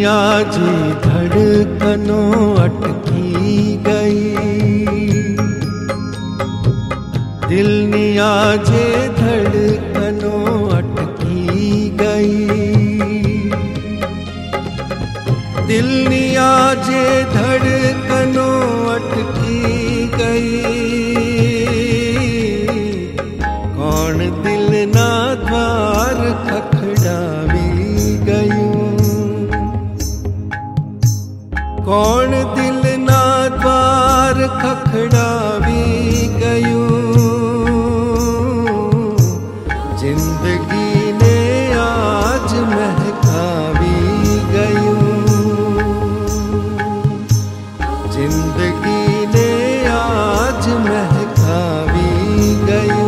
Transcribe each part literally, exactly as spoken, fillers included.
जी धड़कनों अटकी गई, दिल निया जे धड़कनों अटकी गई, दिल निया जे धड़कनों अटकी गई। कौन दिल ना द्वार खखड़ावी गयूं, कौन दिल ना द्वार खखड़ावी गयूं। जिंदगी ने आज महकावी गयूं, जिंदगी ने आज महकावी गयूं।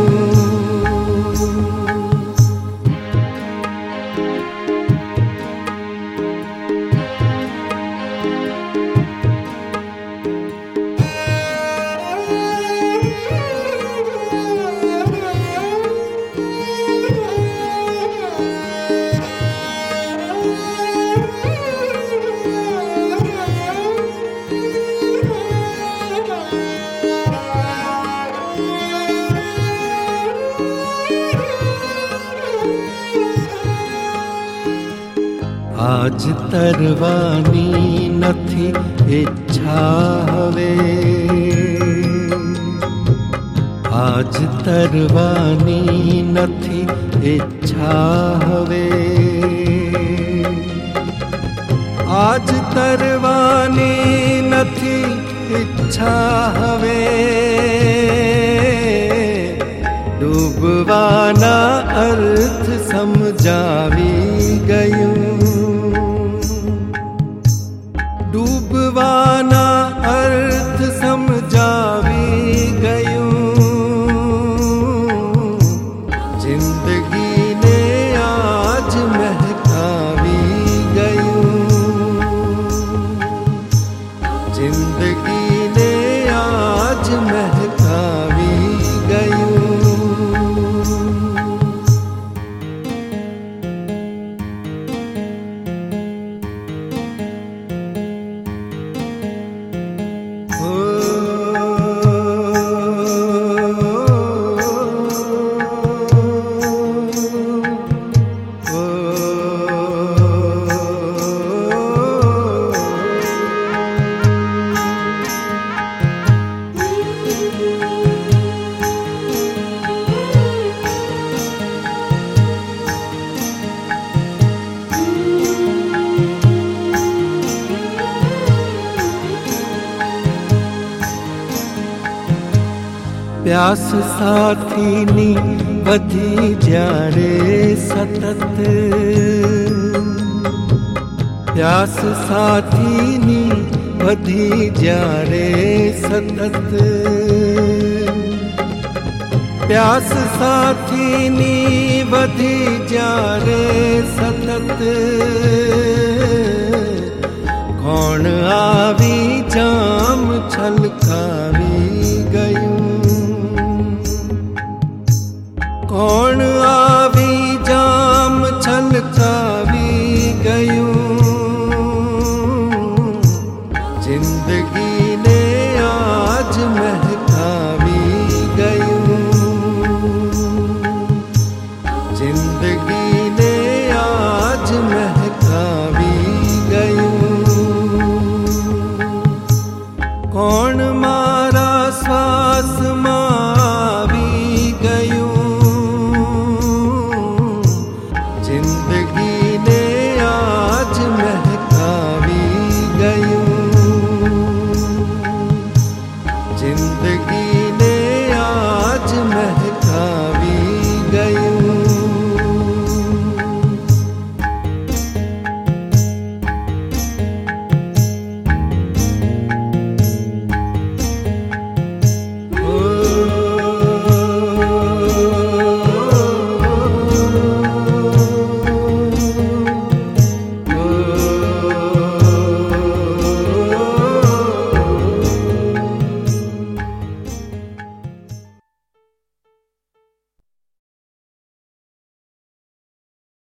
आज तरवानी नथी इच्छा हवे, आज तरवानी नथी इच्छा हवे, आज तरवानी नथी इच्छा हवे। डूबवाना अर्थ समझावी गयूं, डूबवाना अर्थ समझावी गयूं। जिंदगी ने आज महकावी गयूं, जिंदगी ने आज महकावी गयूं। प्यास साथीनी वधी जारे सतत, प्यास साथीनी वधी जारे सतत, प्यास साथीनी वधी जारे सतत। कौन आवी जाम छलकावी गयूं, कौन आवी जाम छलकावी गयूं। जिंदगी